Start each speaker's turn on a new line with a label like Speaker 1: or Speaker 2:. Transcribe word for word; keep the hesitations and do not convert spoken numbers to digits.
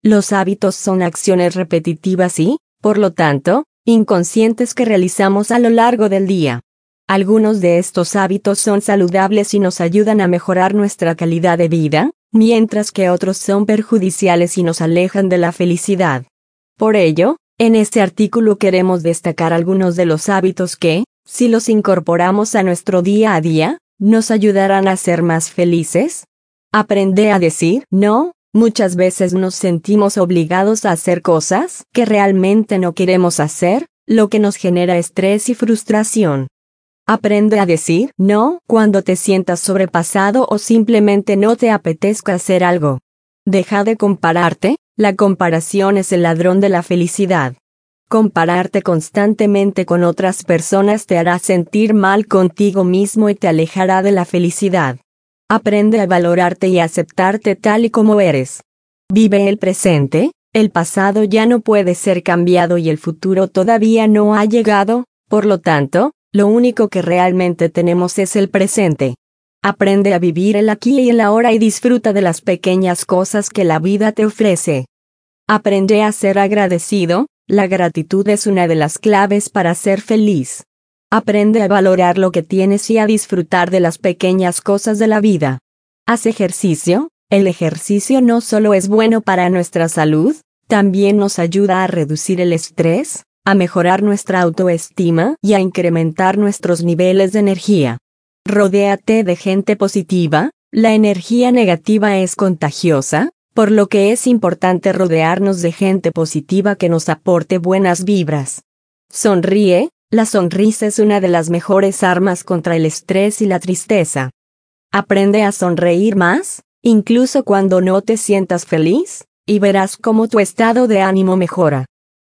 Speaker 1: Los hábitos son acciones repetitivas y, por lo tanto, inconscientes que realizamos a lo largo del día. Algunos de estos hábitos son saludables y nos ayudan a mejorar nuestra calidad de vida, mientras que otros son perjudiciales y nos alejan de la felicidad. Por ello, en este artículo queremos destacar algunos de los hábitos que, si los incorporamos a nuestro día a día, nos ayudarán a ser más felices. Aprende a decir no. Muchas veces nos sentimos obligados a hacer cosas que realmente no queremos hacer, lo que nos genera estrés y frustración. Aprende a decir no cuando te sientas sobrepasado o simplemente no te apetezca hacer algo. Deja de compararte. La comparación es el ladrón de la felicidad. Compararte constantemente con otras personas te hará sentir mal contigo mismo y te alejará de la felicidad. Aprende a valorarte y aceptarte tal y como eres. Vive el presente. El pasado ya no puede ser cambiado y el futuro todavía no ha llegado, por lo tanto, lo único que realmente tenemos es el presente. Aprende a vivir el aquí y el ahora y disfruta de las pequeñas cosas que la vida te ofrece. Aprende a ser agradecido. La gratitud es una de las claves para ser feliz. Aprende a valorar lo que tienes y a disfrutar de las pequeñas cosas de la vida. Haz ejercicio. El ejercicio no solo es bueno para nuestra salud, también nos ayuda a reducir el estrés, a mejorar nuestra autoestima y a incrementar nuestros niveles de energía. Rodéate de gente positiva. La energía negativa es contagiosa, por lo que es importante rodearnos de gente positiva que nos aporte buenas vibras. Sonríe. La sonrisa es una de las mejores armas contra el estrés y la tristeza. Aprende a sonreír más, incluso cuando no te sientas feliz, y verás cómo tu estado de ánimo mejora.